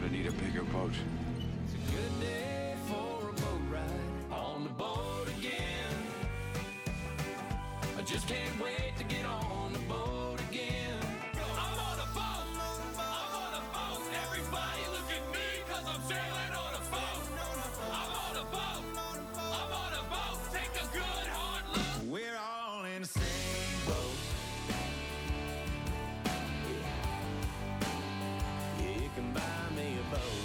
gonna need a bigger boat. It's a good day for a boat ride on the boat again. I just can't wait to get on the boat again. I'm on a boat. I'm on a boat. Everybody look at me because I'm sailing on a boat. I'm on a boat. I'm on a boat. Take a good hard look. We're all in the same boat. Yeah, you can buy me a boat.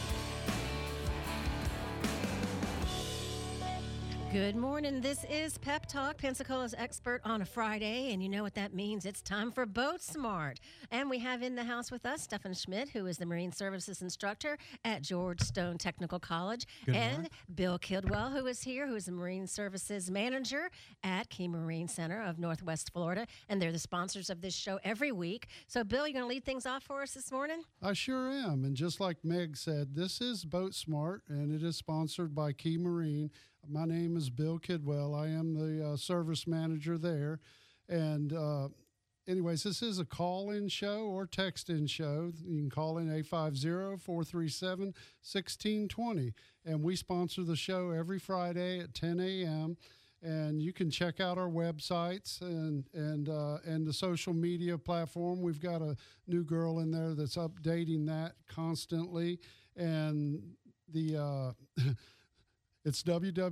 Good morning. This is Pep Talk, Pensacola's expert on a Friday, and you know what that means. It's time for Boat Smart. And we have in the house with us Stefan Schmidt, who is the Marine Services Instructor at George Stone Technical College, and Bill Kidwell, who is here, who is the Marine Services Manager at Key Marine Center of Northwest Florida, and they're the sponsors of this show every week. So, Bill, you're going to lead things off for us this morning? I sure am. And just like Meg said, this is Boat Smart, and it is sponsored by Key Marine. My name is Bill Kidwell. I am the service manager there. And anyways, this is a call-in show or text-in show. You can call in 850-437-1620. And we sponsor the show every Friday at 10 a.m., and you can check out our websites and the social media platform. We've got a new girl in there that's updating that constantly. And the it's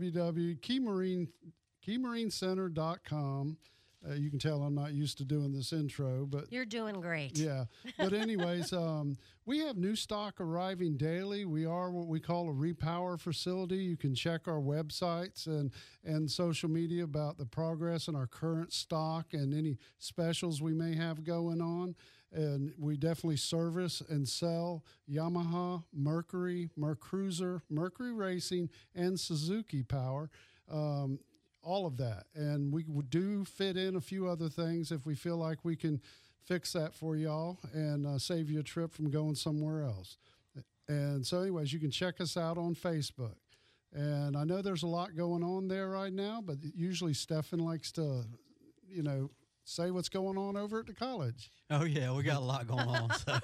www.keymarincenter.com. You can tell I'm not used to doing this intro, but You're doing great. yeah. But anyways, we have new stock arriving daily. We are what we call a repower facility. You can check our websites and social media about the progress in our current stock and any specials we may have going on. And we definitely service and sell Yamaha, Mercury, Mercruiser, Mercury Racing, and Suzuki Power. All of that. And we do fit in a few other things if we feel like we can fix that for y'all and save you a trip from going somewhere else. And so anyways, you can check us out on Facebook. And I know there's a lot going on there right now, but usually Stefan likes to, say what's going on over at the college. Oh, yeah, we got a lot going on. So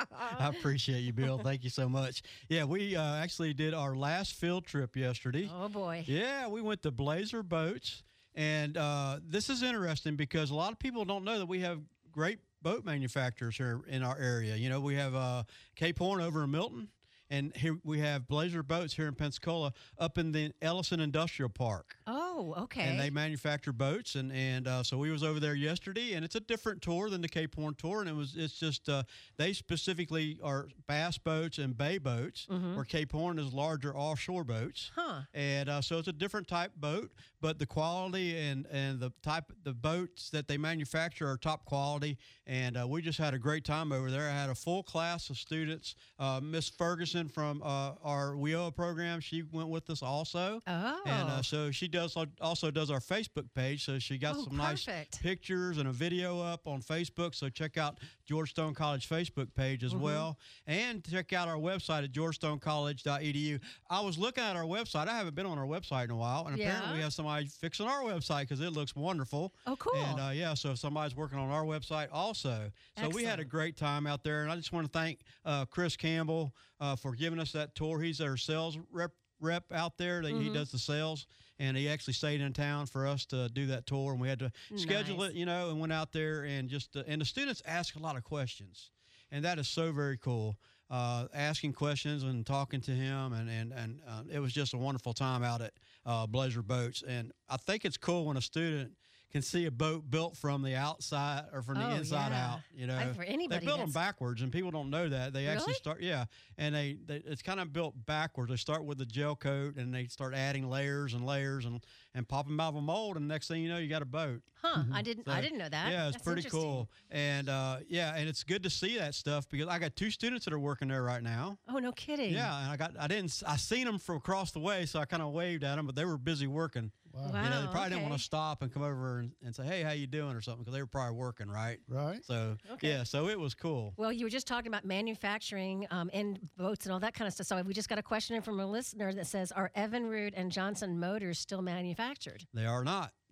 I appreciate you, Bill. Thank you so much. Yeah, we actually did our last field trip yesterday. Oh, boy. Yeah, we went to Blazer Boats. And this is interesting because a lot of people don't know that we have great boat manufacturers here in our area. You know, we have Cape Horn over in Milton. And here we have Blazer Boats here in Pensacola up in the Ellison Industrial Park. Oh, okay. And they manufacture boats, and so we was over there yesterday, and it's a different tour than the Cape Horn tour, and it's just they specifically are bass boats and bay boats, where Cape Horn is larger offshore boats. Huh. And so it's a different type boat, but the quality and the boats that they manufacture are top quality, and we just had a great time over there. I had a full class of students. Miss Ferguson from our WIOA program, she went with us also. Oh. And so she also does our Facebook page, so she got some nice pictures and a video up on Facebook, so check out George Stone College Facebook page as well, and check out our website at georgestonecollege.edu. I was looking at our website. I haven't been on our website in a while, and apparently we have somebody fixing our website because it looks wonderful. Oh, cool. And so somebody's working on our website also. So we had a great time out there, and I just want to thank Chris Campbell for giving us that tour. He's our sales rep out there. He does the sales, and he actually stayed in town for us to do that tour, and we had to schedule it, and went out there and just and the students ask a lot of questions, and that is so very cool. Asking questions and talking to him, and it was just a wonderful time out at Blazer Boats. And I think it's cool when a student can see a boat built from the outside or from the inside out. For anybody, they build them backwards, and people don't know that. They actually start, and they it's kind of built backwards. They start with the gel coat, and they start adding layers and layers and pop them out of a mold, and the next thing you know, you got a boat. Huh? I didn't know that. Yeah, it's pretty cool, and and it's good to see that stuff because I got 2 students that are working there right now. Oh, no kidding. Yeah, and I seen them from across the way, so I kind of waved at them, but they were busy working. Wow. They probably didn't want to stop and come over and say, hey, how you doing or something, because they were probably working, right? Right. So, so it was cool. Well, you were just talking about manufacturing and boats and all that kind of stuff. So we just got a question in from a listener that says, are Evinrude and Johnson motors still manufactured? They are not.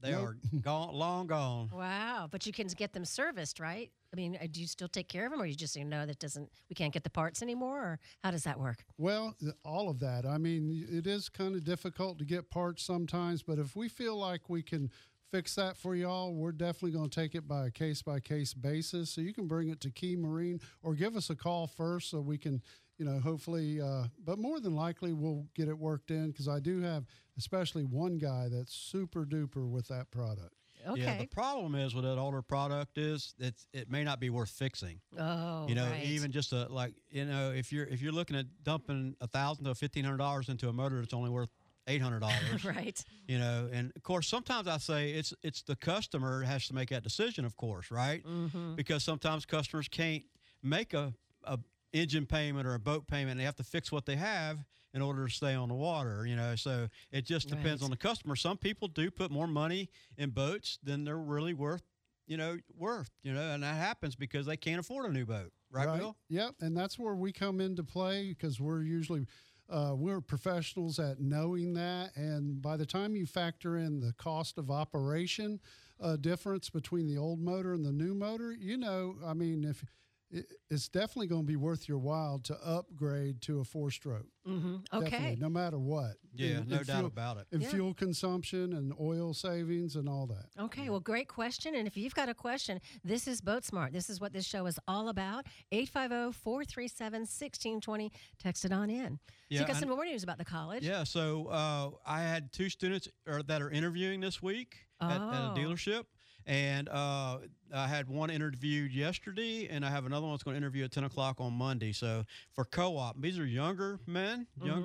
They Nope. are gone, long gone. Wow. But you can get them serviced, right? I mean, do you still take care of them, or you just say, no, we can't get the parts anymore, or how does that work? Well, all of that. I mean, it is kind of difficult to get parts sometimes, but if we feel like we can fix that for y'all, we're definitely going to take it by a case-by-case basis. So you can bring it to Key Marine or give us a call first so we can, hopefully, but more than likely we'll get it worked in, because I do have especially one guy that's super duper with that product. Okay. Yeah, the problem is with that older product is it may not be worth fixing. Oh, right. Even just if you're looking at dumping $1,000 to $1,500 into a motor that's only worth $800, right. And of course sometimes I say it's the customer has to make that decision, of course, right? Mm-hmm. Because sometimes customers can't make a engine payment or a boat payment. They have to fix what they have in order to stay on the water, so it just depends Right. on the customer. Some people do put more money in boats than they're really worth, and that happens because they can't afford a new boat, right, Bill? Yep, and that's where we come into play, because we're usually we're professionals at knowing that, and by the time you factor in the cost of operation difference between the old motor and the new motor, I mean, if it's definitely going to be worth your while to upgrade to a 4-stroke. Mm-hmm. Okay. Definitely, no matter what. Yeah, And- no and doubt fuel- about it. And Yeah. fuel consumption and oil savings and all that. Okay, well, great question. And if you've got a question, this is Boat Smart. This is what this show is all about. 850-437-1620. Text it on in. So Yeah, you got and- some more news about the college. Yeah, so I had 2 students that are interviewing this week at a Oh. dealership. And I had one interviewed yesterday, and I have another one that's going to interview at 10 o'clock on Monday. So for co-op, these are younger men.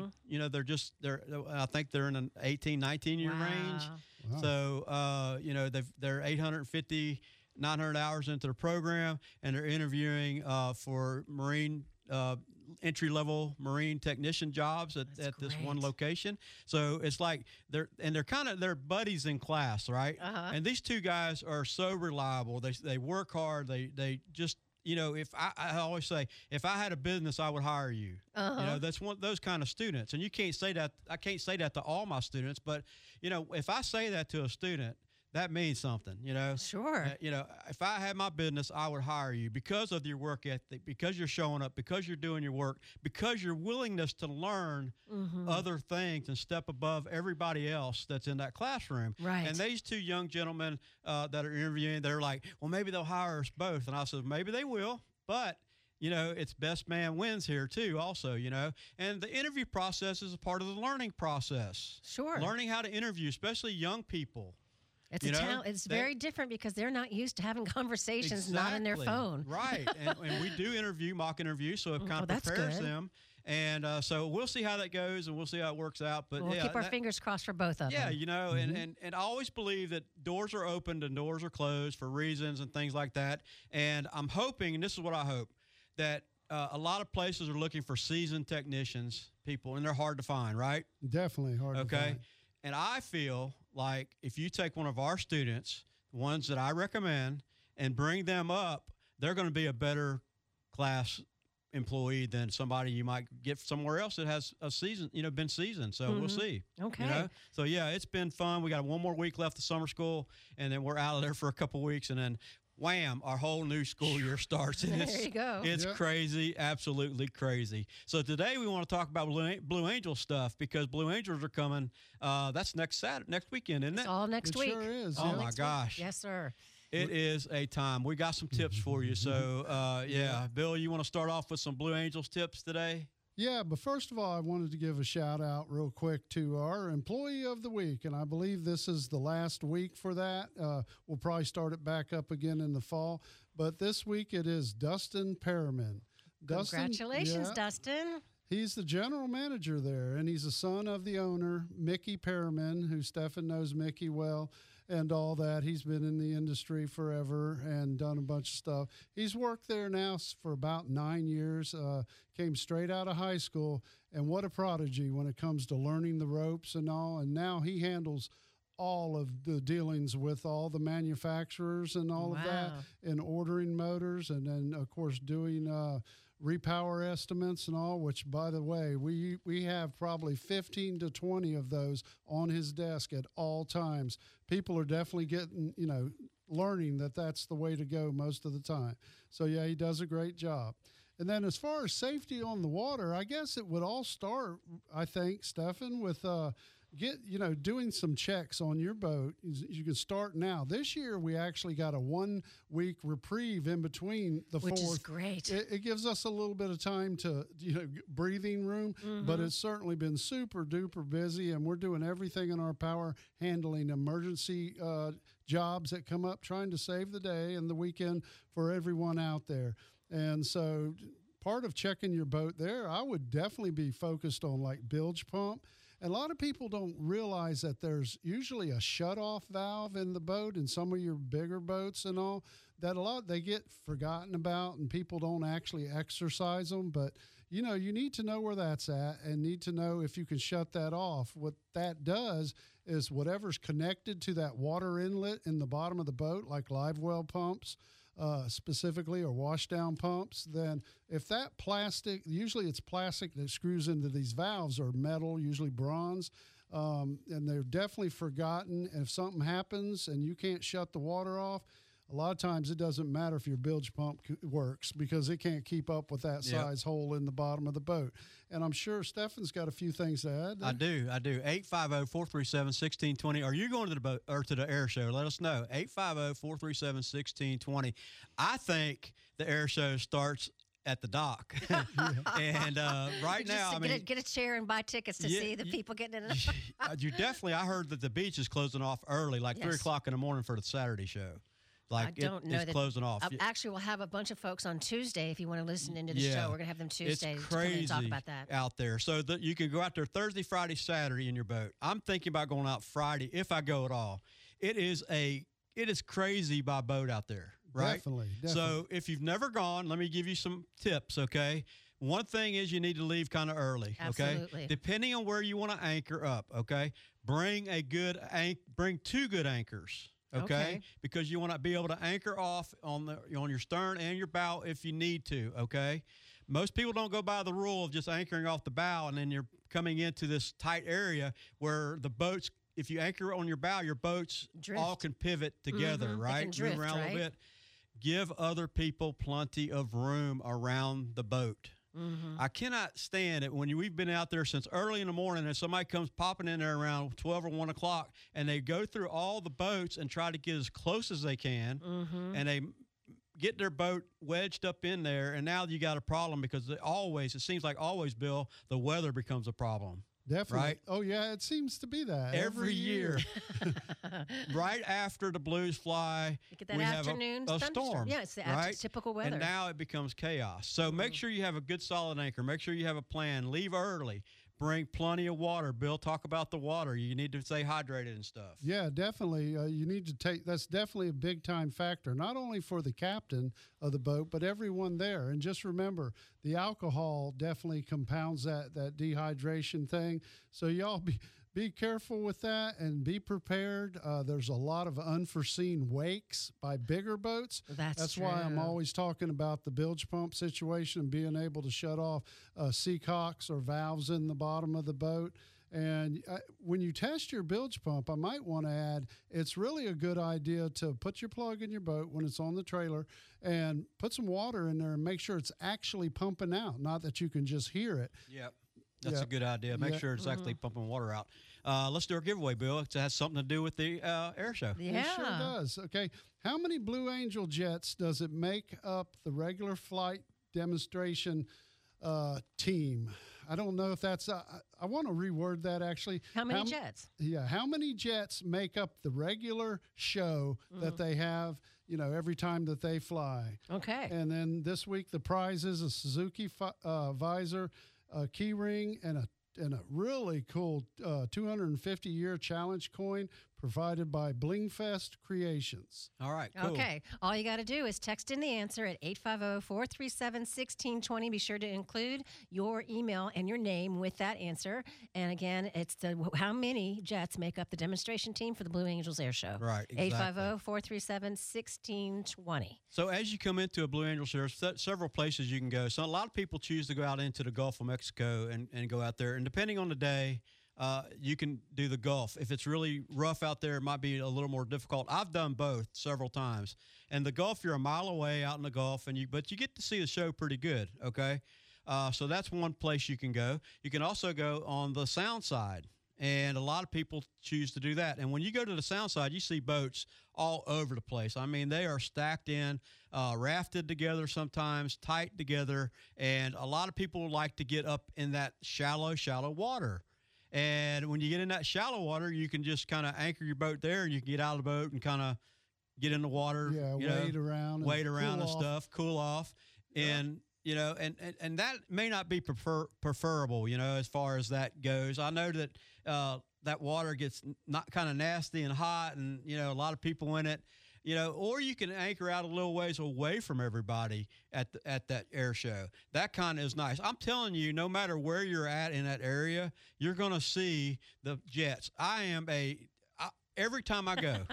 I think they're in an 18, 19-year range. Wow. Wow. So, they're 850, 900 hours into the program, and they're interviewing for Marine entry-level Marine technician jobs at this one great. location. So it's like they're buddies in class, right? Uh-huh. And these 2 guys are so reliable. They work hard. They just if I always say, if I had a business, I would hire you. Uh-huh. That's one of those kind of students. And you can't say that. I can't say that to all my students, but if I say that to a student, that means something, Sure. If I had my business, I would hire you because of your work ethic, because you're showing up, because you're doing your work, because your willingness to learn Mm-hmm. other things and step above everybody else that's in that classroom. Right. And these 2 young gentlemen that are interviewing, they're like, well, maybe they'll hire us both. And I said, maybe they will, but it's best man wins here too also, and the interview process is a part of the learning process. Sure. Learning how to interview, especially young people. It's You a know, talent. It's they- very different because they're not used to having conversations not in their Exactly. phone. Right. and we do mock interviews, so it kind of that's prepares good. them. And so we'll see how that goes, and we'll see how it works out. But We'll yeah, keep our that- fingers crossed for both of Yeah, them. and I always believe that doors are opened and doors are closed for reasons and things like that. And I'm hoping, and this is what I hope, that a lot of places are looking for seasoned technicians, people, and they're hard to find, right? Definitely hard to Okay. find. And I feel like if you take one of our students, the ones that I recommend, and bring them up, they're going to be a better class employee than somebody you might get somewhere else that has a season, been seasoned. So we'll see. Okay. So yeah, it's been fun. We got one more week left of summer school, and then we're out of there for a couple weeks, and then wham, our whole new school year starts. And There you go. It's Yeah. crazy, absolutely crazy. So today we want to talk about Blue Angel stuff because Blue Angels are coming. That's next weekend, isn't It's it? all next It week. sure is. Oh yeah. my Next week. gosh. Yes, sir. It is a time. We got some tips for you. So yeah, Bill, you want to start off with some Blue Angels tips today? Yeah, but first of all, I wanted to give a shout out real quick to our Employee of the Week, and I believe this is the last week for that. We'll probably start it back up again in the fall, but this week it is Dustin Perriman. Congratulations, yeah, Dustin. He's the general manager there, and he's the son of the owner, Mickey Perriman, who Stefan knows Mickey well and all that. He's been in the industry forever and done a bunch of stuff. He's worked there now for about 9 years, came straight out of high school, and what a prodigy when it comes to learning the ropes and all. And now he handles all of the dealings with all the manufacturers and all of that, Wow. and ordering motors, and then, of course, doing repower estimates and all, which, by the way, we have probably 15 to 20 of those on his desk at all times. People are definitely getting, learning that that's the way to go most of the time. So, yeah, he does a great job. And then as far as safety on the water, I guess it would all start, I think, Stefan, with doing some checks on your boat. You can start now. This year, we actually got a 1-week reprieve in between the Which fourth. is great. It gives us a little bit of time to, breathing room, but it's certainly been super duper busy, and we're doing everything in our power, handling emergency jobs that come up, trying to save the day and the weekend for everyone out there. And so part of checking your boat there, I would definitely be focused on like bilge pump. And a lot of people don't realize that there's usually a shut-off valve in the boat in some of your bigger boats and all, that they get forgotten about and people don't actually exercise them. But, you need to know where that's at and need to know if you can shut that off. What that does is whatever's connected to that water inlet in the bottom of the boat, like live well pumps, specifically, or washdown pumps, then if that plastic, usually it's plastic that screws into these valves, or metal, usually bronze, and they're definitely forgotten. And if something happens and you can't shut the water off, a lot of times it doesn't matter if your bilge pump works because it can't keep up with that size hole in the bottom of the boat. And I'm sure Stefan's got a few things to add. I do. 850-437-1620. Are you going to the boat or to the air show? Let us know. 850-437-1620. I think the air show starts at the dock. And right now, get a chair and buy tickets to see the people getting in it. I heard that the beach is closing off early, like 3 o'clock in the morning for the Saturday show. I don't know it's closing off. Actually, we'll have a bunch of folks on Tuesday if you want to listen into the show. We're going to have them Tuesday it's to come in crazy and talk about that. Out there. So you can go out there Thursday, Friday, Saturday in your boat. I'm thinking about going out Friday if I go at all. It is crazy by boat out there, right? Definitely. So if you've never gone, let me give you some tips, okay? One thing is you need to leave kind of early, okay? Absolutely. Depending on where you want to anchor up, okay? Bring 2 good anchors. Okay, because you want to be able to anchor off on your stern and your bow if you need to. Okay, most people don't go by the rule of just anchoring off the bow, and then you're coming into this tight area where the boats, if you anchor on your bow, your boats all can pivot together, right? They can drift, move around a little bit. Give other people plenty of room around the boat. I cannot stand it when we've been out there since early in the morning and somebody comes popping in there around 12 or 1 o'clock and they go through all the boats and try to get as close as they can and they get their boat wedged up in there, and now you got a problem because it seems like always, Bill, the weather becomes a problem. Definitely. Right? Oh, yeah, it seems to be that. Every year. Right after the blues fly, you get that we afternoon have a storm. Yeah, it's the typical weather. And now it becomes chaos. So make sure you have a good solid anchor. Make sure you have a plan. Leave early. Bring plenty of water. Bill, talk about the water. You need to stay hydrated and stuff. Yeah, definitely. You need to that's definitely a big time factor, not only for the captain of the boat, but everyone there. And just remember, the alcohol definitely compounds that dehydration thing. So y'all be careful with that and be prepared. There's a lot of unforeseen wakes by bigger boats. That's true. why I'm always talking about the bilge pump situation and being able to shut off seacocks or valves in the bottom of the boat. And when you test your bilge pump, I might want to add, it's really a good idea to put your plug in your boat when it's on the trailer and put some water in there and make sure it's actually pumping out, not that you can just hear it. Yep. That's a good idea. Make sure it's actually pumping water out. Let's do our giveaway, Bill. It has something to do with the air show. Yeah. It sure does. Okay. How many Blue Angel jets does it make up the regular flight demonstration team? I don't know if that's I want to reword that actually. How many jets? Yeah. How many jets make up the regular show that they have, every time that they fly? Okay. And then this week, the prize is a Suzuki visor, a key ring, and a really cool 250-year challenge coin provided by Blingfest Creations. All right, cool. Okay. All you got to do is text in the answer at 850-437-1620. Be sure to include your email and your name with that answer. And again, it's how many jets make up the demonstration team for the Blue Angels Air Show. Right, exactly. 850-437-1620. So as you come into a Blue Angels, there's several places you can go. So a lot of people choose to go out into the Gulf of Mexico and go out there. And depending on the day, you can do the Gulf. If it's really rough out there, it might be a little more difficult. I've done both several times. And the Gulf, you're a mile away out in the Gulf, but you get to see the show pretty good, okay? So that's one place you can go. You can also go on the Sound side. And a lot of people choose to do that. And when you go to the Sound side, you see boats all over the place. I mean, they are stacked in, rafted together sometimes, tight together. And a lot of people like to get up in that shallow water. And when you get in that shallow water, you can just kind of anchor your boat there, and you can get out of the boat and kind of get in the water. Yeah, wade around and stuff, cool off. And and that may not be preferable, as far as that goes. I know that that water gets not kind of nasty and hot, and a lot of people in it. Or you can anchor out a little ways away from everybody at that air show. That kind of is nice. I'm telling you, no matter where you're at in that area, you're going to see the jets. Every time I go,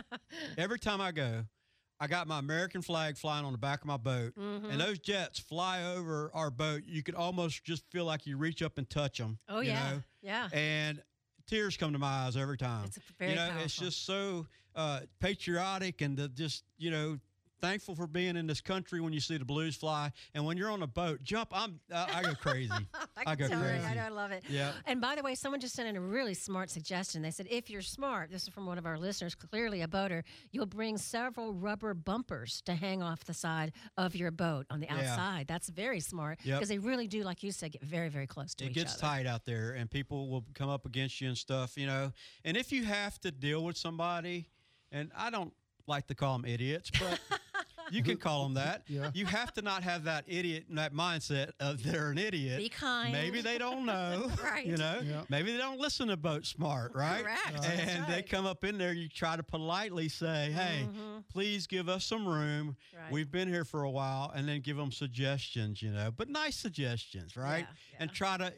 I got my American flag flying on the back of my boat, and those jets fly over our boat. You could almost just feel like you reach up and touch them. Oh, yeah. Yeah. And tears come to my eyes every time. It's very powerful. It's just so patriotic and thankful for being in this country when you see the Blues fly. And when you're on a boat, I go crazy. I go crazy. I know, I love it. Yeah. And by the way, someone just sent in a really smart suggestion. They said, if you're smart, this is from one of our listeners, clearly a boater, you'll bring several rubber bumpers to hang off the side of your boat on the outside. That's very smart because they really do, like you said, get very, very close to each other. It gets tight out there, and people will come up against you and stuff, And if you have to deal with somebody, and I don't like to call them idiots, but you can call them that. Yeah. You have to not have that idiot, that mindset of they're an idiot. Be kind. Maybe they don't know. Right. Yeah. Maybe they don't listen to Boat Smart, right? Correct. And they come up in there, you try to politely say, hey, please give us some room. Right. We've been here for a while, and then give them suggestions, but nice suggestions, right? Yeah. And try to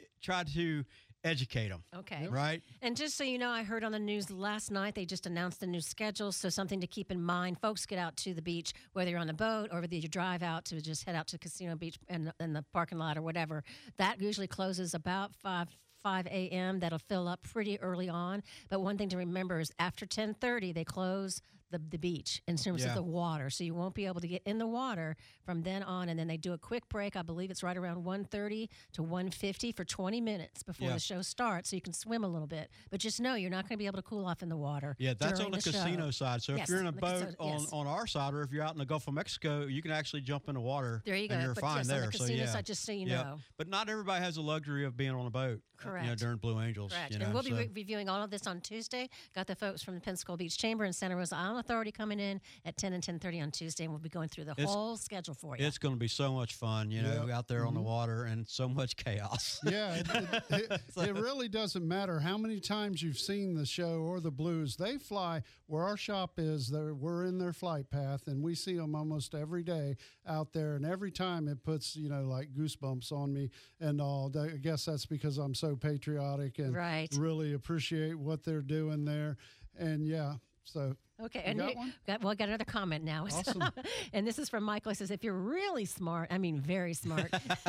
educate them. Okay. Right? And just so you know, I heard on the news last night, they just announced the new schedule. So something to keep in mind. Folks get out to the beach, whether you're on the boat or whether you drive out to just head out to Casino Beach and the parking lot or whatever. That usually closes about 5 a.m. That'll fill up pretty early on. But one thing to remember is after 10:30, they close the beach in terms of the water. So you won't be able to get in the water from then on. And then they do a quick break. I believe it's right around 1:30 to 1:50 for 20 minutes before the show starts. So you can swim a little bit. But just know you're not going to be able to cool off in the water. Yeah, that's on the casino show. side. So if you're in a boat on our side, or if you're out in the Gulf of Mexico, you can actually jump in the water. There you go. And you're but fine yes, there. on the casino side, just so you know. But not everybody has the luxury of being on a boat. Correct. During Blue Angels. Correct. And we'll be reviewing all of this on Tuesday. Got the folks from the Pensacola Beach Chamber and Santa Rosa Island Authority coming in at 10 and 10:30 on Tuesday, and we'll be going through the whole schedule for you. It's going to be so much fun, out there on the water, and so much chaos. Yeah, it really doesn't matter how many times you've seen the show or the Blues. They fly where our shop is. We're in their flight path, and we see them almost every day out there. And every time it puts, like goosebumps on me and all. I guess that's because I'm so patriotic and really appreciate what they're doing there. And so. Okay, and got one? I got another comment now. Awesome. And this is from Michael. He says, if you're really smart, I mean very smart,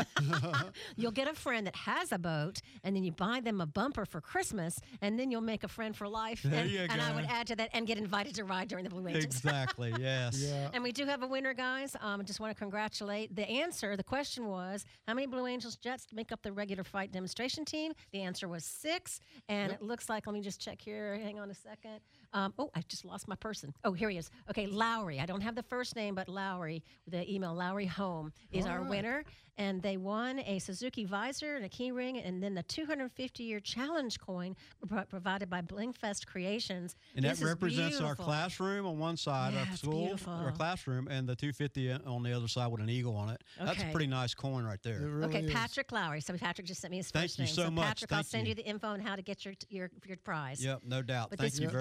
you'll get a friend that has a boat, and then you buy them a bumper for Christmas, and then you'll make a friend for life. And I would add to that, and get invited to ride during the Blue Angels. Exactly, yes. Yeah. And we do have a winner, guys. I just want to congratulate. The question was, how many Blue Angels jets make up the regular flight demonstration team? The answer was 6. And it looks like, let me just check here. Hang on a second. I just lost my person. Oh, here he is. Okay, Lowry. I don't have the first name, but Lowry, the email Lowry Home is our winner. And they won a Suzuki visor and a key ring, and then the 250-year challenge coin provided by Blingfest Creations. And that represents our classroom on one side, our school, our classroom, and the 250 on the other side with an eagle on it. Okay. That's a pretty nice coin right there. It really is. Patrick Lowry. So Patrick just sent me his first name. Thank you so much. Patrick, I'll send you the info on how to get your prize. Yep, no doubt. But Thank you very much. The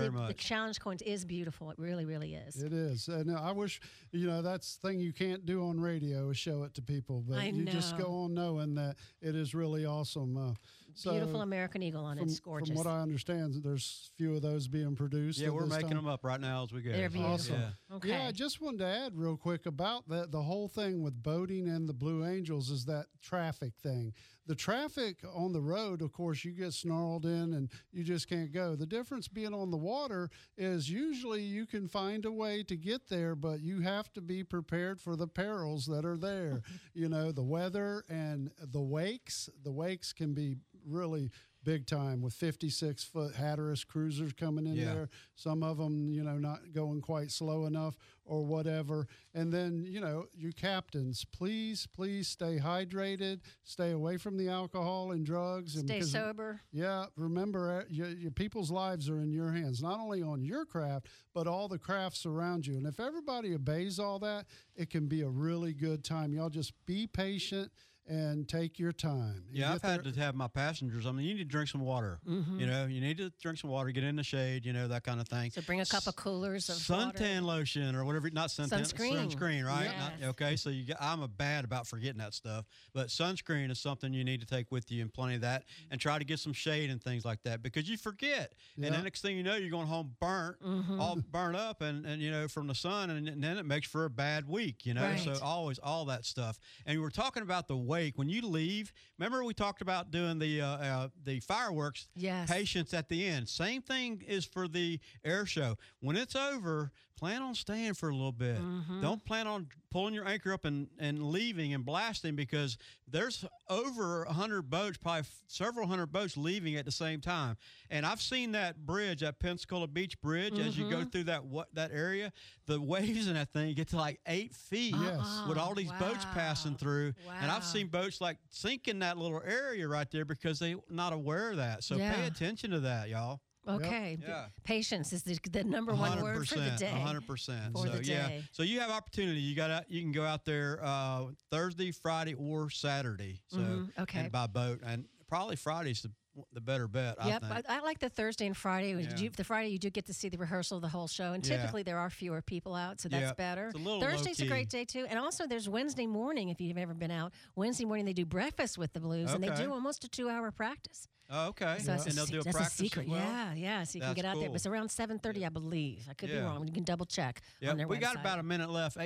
Challenge Coins is beautiful. It really, really is. It is. And I wish, that's the thing you can't do on radio is show it to people. But I you just know. go on knowing that it is really awesome. Beautiful American Eagle on it. It's gorgeous. From what I understand, there's few of those being produced. Yeah, at we're this making time. them up right now as we go. They're beautiful. Awesome. Yeah. Okay. Yeah, I just wanted to add real quick about the whole thing with boating and the Blue Angels is that traffic thing. The traffic on the road, of course, you get snarled in and you just can't go. The difference being on the water is usually you can find a way to get there, but you have to be prepared for the perils that are there. The weather and the wakes. The wakes can be really big time with 56-foot Hatteras cruisers coming in there. Some of them, not going quite slow enough or whatever. And then, you captains, please stay hydrated, stay away from the alcohol and drugs. Stay sober. Yeah, remember, your people's lives are in your hands, not only on your craft, but all the crafts around you. And if everybody obeys all that, it can be a really good time. Y'all just be patient and take your time. Yeah, I've had to have my passengers. I mean, you need to drink some water. Mm-hmm. You need to drink some water, get in the shade, that kind of thing. So bring a couple of coolers of suntan lotion or whatever. Not suntan, sunscreen, right? Yes. Okay, so I'm bad about forgetting that stuff. But sunscreen is something you need to take with you, and plenty of that, and try to get some shade and things like that because you forget. Yeah. And the next thing you know, you're going home burnt, all burnt up, and from the sun, and then it makes for a bad week. Right. So always all that stuff. And we were talking about the wake. When you leave, remember we talked about doing the fireworks Yes. patience at the end. Same thing is for the air show. When it's over, plan on staying for a little bit. Don't plan on pulling your anchor up and leaving and blasting because there's over 100 boats, probably several hundred boats leaving at the same time. And I've seen that bridge, that Pensacola Beach Bridge, as you go through that area, the waves in that thing get to like 8 feet Yes. with all these boats passing through. And I've seen boats like sink in that little area right there because they're not aware of that. So pay attention to that, y'all. Okay. Yeah. Patience is the number one word for the day. 100%. For the Yeah. day. So you have opportunity. You can go out there Thursday, Friday, or Saturday. So Okay. and by boat, and probably Friday's the better bet. Yep, I think. I like the Thursday and Friday. Yeah. The Friday you do get to see the rehearsal of the whole show, and typically there are fewer people out, so that's Yeah. better. It's a little Thursday's a low-key. great day too, and also there's Wednesday morning if you've ever been out. Wednesday morning they do breakfast with the Blues, and they Okay. do almost a 2-hour practice. Oh, okay. So that's And they'll do a that's practice a secret. as well? Yeah. So you can That's get out there. cool. But it's around 7:30, I believe. I could be Yeah. wrong. You can double check on Yep, their we got website. about a minute left.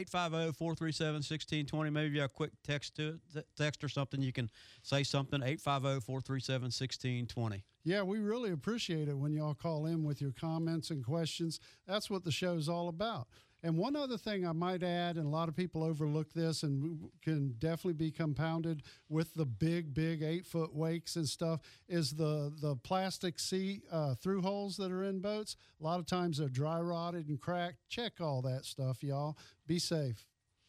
850-437-1620. Maybe if you have a quick text or something, you can say something. 850-437-1620. Yeah, we really appreciate it when y'all call in with your comments and questions. That's what the show's all about. And one other thing I might add, and a lot of people overlook this and can definitely be compounded with the big 8-foot wakes and stuff, is the plastic seat through holes that are in boats. A lot of times they're dry rotted and cracked. Check all that stuff, y'all. Be safe.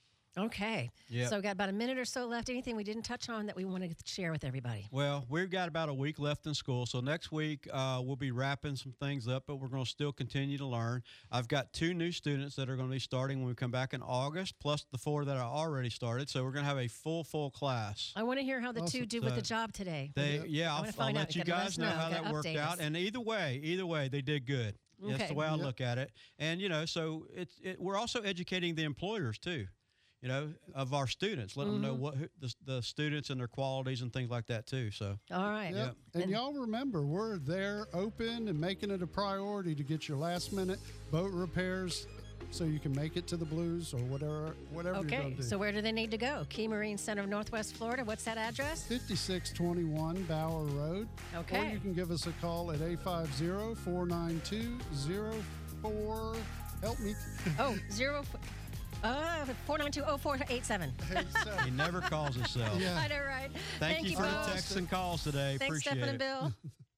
Okay. Yep. So we've got about a minute or so left. Anything we didn't touch on that we want to share with everybody? Well, we've got about a week left in school, so next week we'll be wrapping some things up, but we're going to still continue to learn. I've got 2 new students that are going to be starting when we come back in August, plus the 4 that are already started, so we're going to have a full class. I want to hear how the two do with the job today. I'll find out. let you Gotta let us guys know know. how Gotta that worked update out. us. And either way, they did good. That's Okay. the way I look at it. And so we're also educating the employers too. Of our students, let them know what the students and their qualities and things like that too. So, All right. Yep. And y'all remember, we're there open and making it a priority to get your last minute boat repairs so you can make it to the Blues or whatever you're going Okay. to do. So where do they need to go? Key Marine Center of Northwest Florida. What's that address? 5621 Bower Road. Okay. Or you can give us a call at 850-492-04. Help me. Oh, 492-0487. he never calls himself. Yeah. I know, right? Thank you for both. the texts and calls today. Thanks, Appreciate Stephen and it. Bill.